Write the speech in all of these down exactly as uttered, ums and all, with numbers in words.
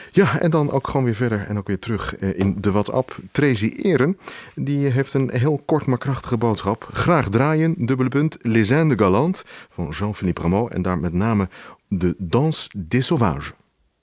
Ja, en dan ook gewoon weer verder en ook weer terug in de WhatsApp. Tracy Eren, die heeft een heel kort maar krachtige boodschap. Graag draaien, dubbele punt, Les Indes Galantes van Jean-Philippe Rameau. En daar met name de Danse des Sauvages.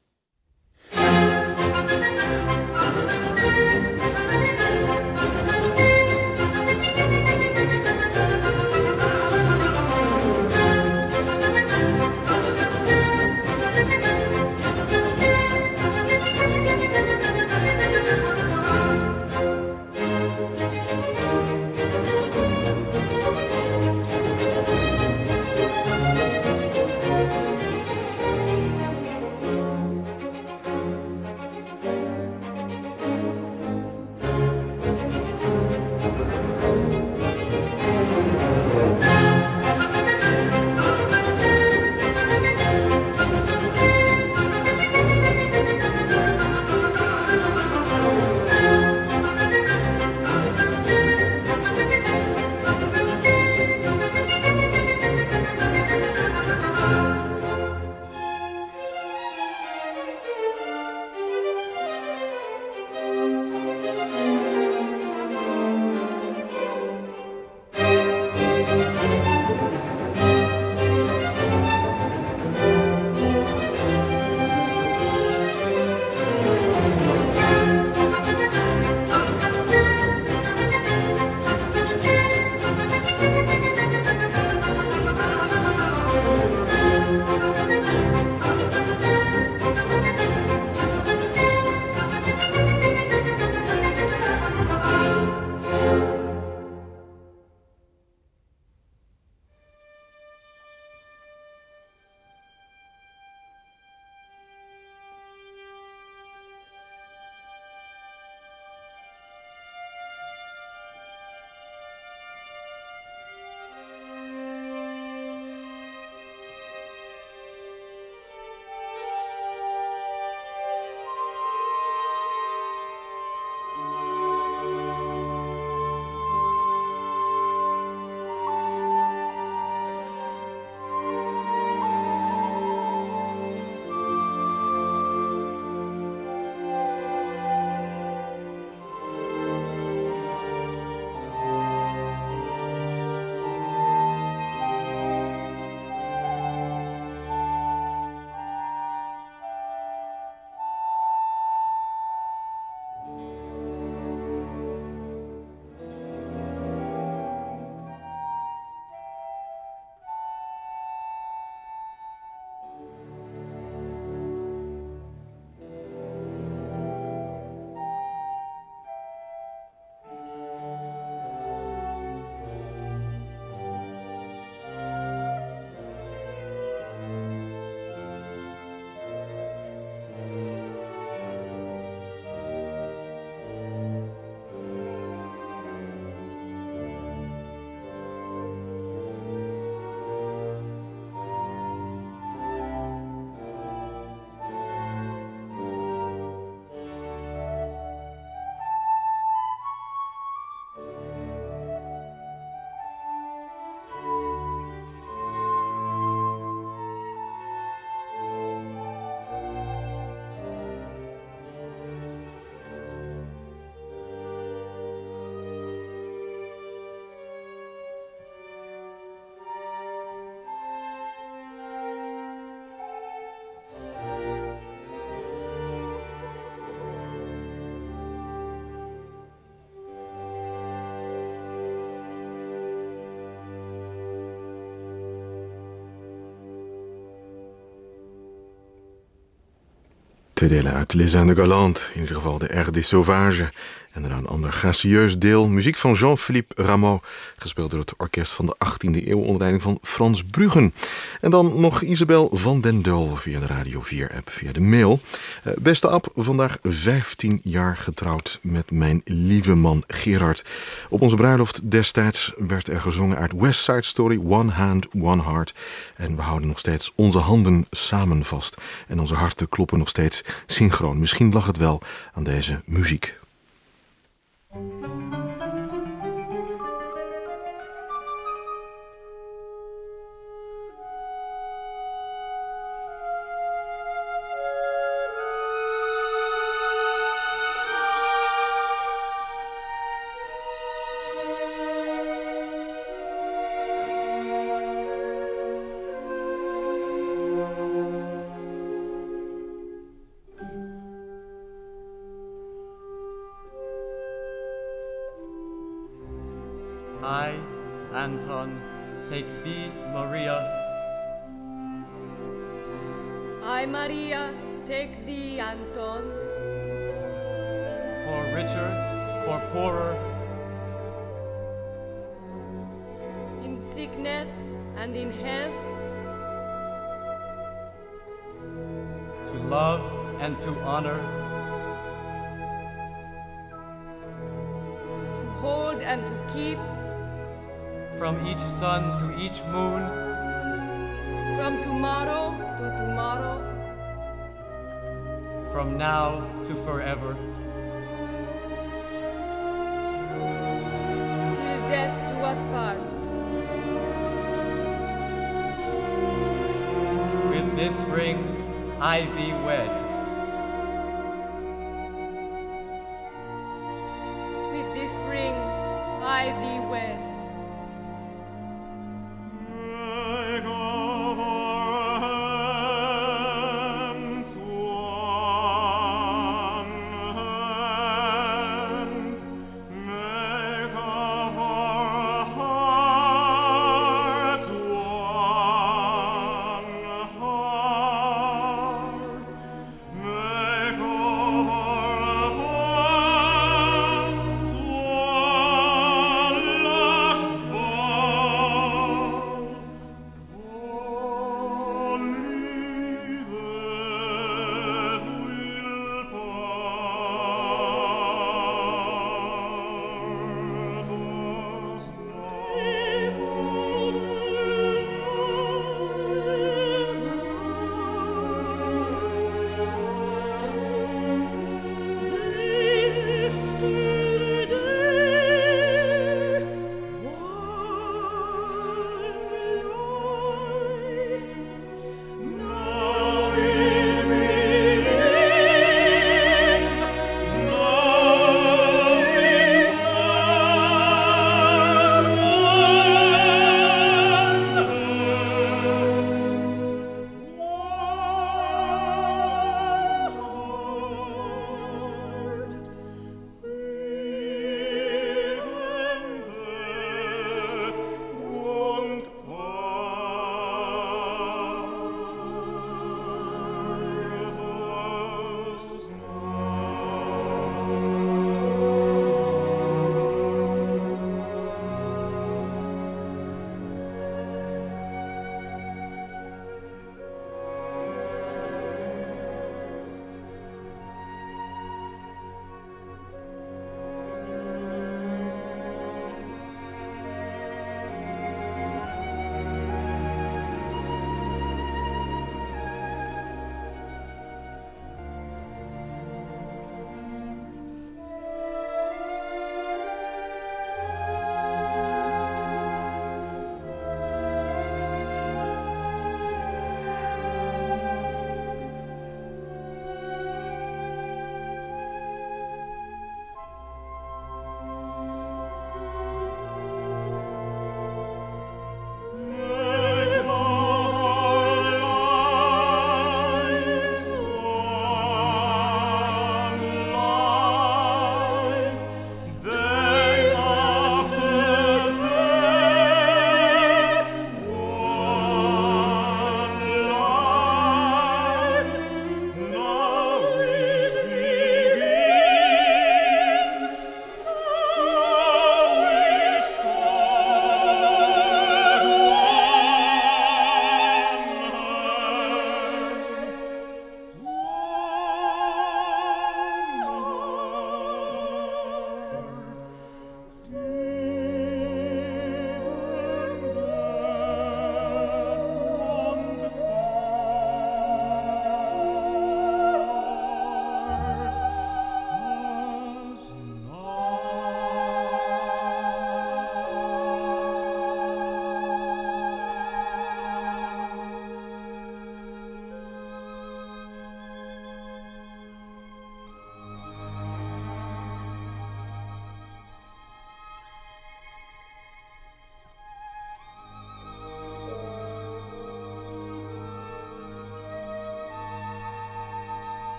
Twee delen uit Les Indes Galantes, in ieder geval de Air des Sauvages. En daarna een ander gracieus deel. Muziek van Jean-Philippe Rameau, gespeeld door het orkest van de achttiende eeuw onder leiding van Frans Bruggen. En dan nog Isabel van den Doel via de Radio vier app, via de mail. Uh, beste Ab, vandaag vijftien jaar getrouwd met mijn lieve man Gerard. Op onze bruiloft destijds werd er gezongen uit West Side Story, One Hand, One Heart. En we houden nog steeds onze handen samen vast. En onze harten kloppen nog steeds synchroon. Misschien lag het wel aan deze muziek. I, Anton, take thee, Maria. I, Maria, take thee, Anton. For richer, for poorer, in sickness and in health, to love and to honor, to hold and to keep, from each sun to each moon, from tomorrow to tomorrow, from now to forever, till death do us part. With this ring I thee wed. With this ring I thee wed. Love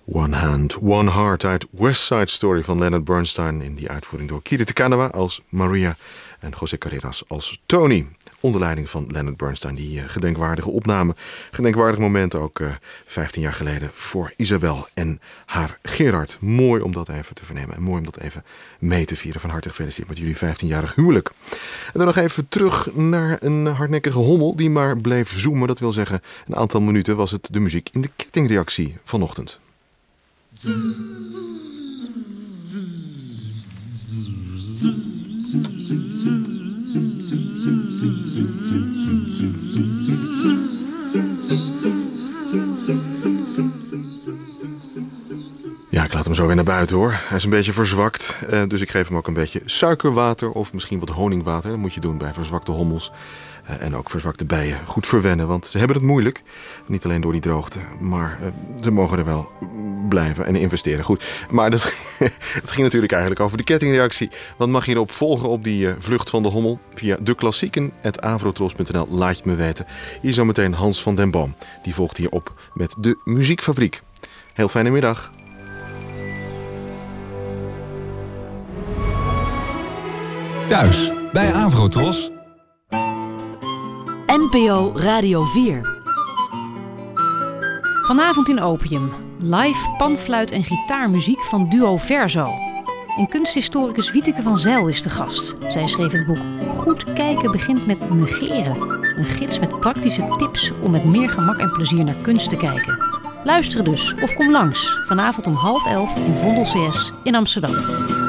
One Hand, One Heart uit West Side Story van Leonard Bernstein. In die uitvoering door Kiri Te Kanawa als Maria en José Carreras als Tony. Onder leiding van Leonard Bernstein. Die uh, gedenkwaardige opname, gedenkwaardig moment ook uh, vijftien jaar geleden voor Isabel en haar Gerard. Mooi om dat even te vernemen en mooi om dat even mee te vieren. Van harte gefeliciteerd met jullie vijftienjarig huwelijk. En dan nog even terug naar een hardnekkige hommel die maar bleef zoomen. Dat wil zeggen, een aantal minuten was het de muziek in de kettingreactie vanochtend. Ja, ik laat hem zo weer naar buiten hoor. Hij is een beetje verzwakt, uh, dus ik geef hem ook een beetje suikerwater of misschien wat honingwater. Dat moet je doen bij verzwakte hommels. Uh, en ook verzwakte bijen goed verwennen, want ze hebben het moeilijk. Niet alleen door die droogte, maar uh, ze mogen er wel blijven en investeren. Goed, maar dat, dat ging natuurlijk eigenlijk over de kettingreactie. Want mag je erop volgen op die uh, vlucht van de hommel? Via de klassieken, at avrotros punt n l, laat je me weten. Hier zometeen Hans van den Boom. Die volgt hier op met de Muziekfabriek. Heel fijne middag. Thuis bij Avrotros. N P O Radio vier. Vanavond in Opium. Live panfluit en gitaarmuziek van duo Verzo. En kunsthistoricus Wieteke van Zijl is de gast. Zij schreef het boek Goed kijken begint met negeren. Een gids met praktische tips om met meer gemak en plezier naar kunst te kijken. Luister dus of kom langs. Vanavond om half elf in Vondel C S in Amsterdam.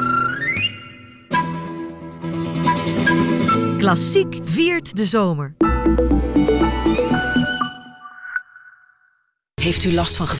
Klassiek viert de zomer. Heeft u last van